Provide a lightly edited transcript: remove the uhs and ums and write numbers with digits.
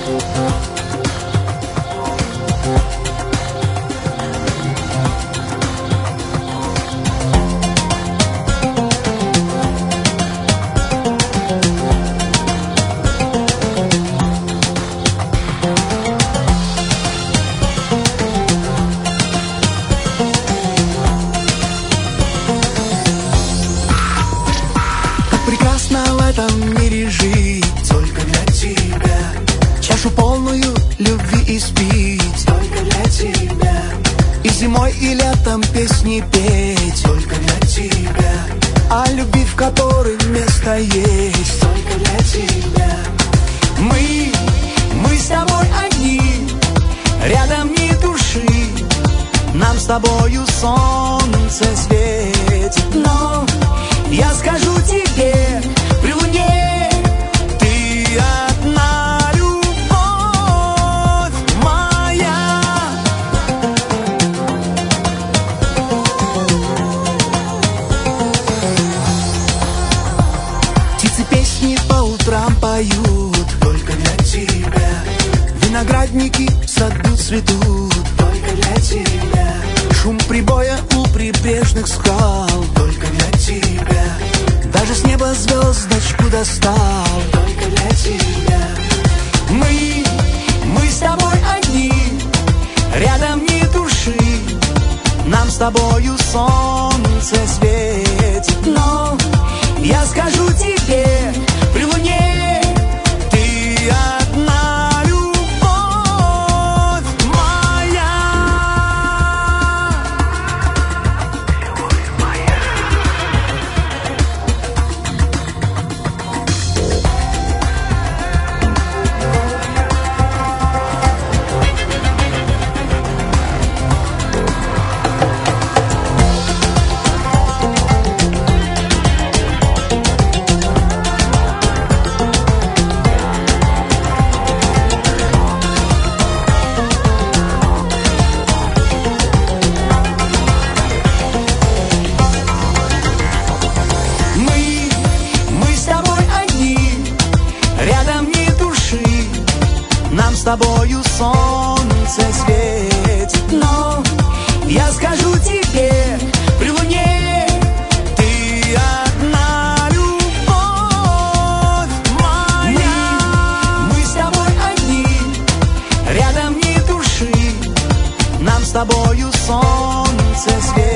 Прекрасно в этом мире жить только для тебя, чашу полную любви испить только для тебя, и зимой, и летом песни петь только для тебя, о любви, в которой место есть только для тебя. Мы с тобой одни, рядом ни души, нам с тобою солнце светит. Но я скажу тебе, при луне ты одна любовь моя. Птицы песни по утрам поют только для тебя, виноградники в саду цветут только для тебя, шум прибоя у прибрежных скал только для тебя, даже с неба звездочку достал только для тебя. Мы с тобой одни, рядом ни души, нам с тобою солнце светит. Но я скажу тебе, при луне ты одна любовь моя. Мы с тобой одни, рядом ни души, нам с тобою солнце светит. Но я скажу тебе, при луне ты одна любовь моя. Мы с тобой одни, рядом ни души, нам с тобою солнце светит.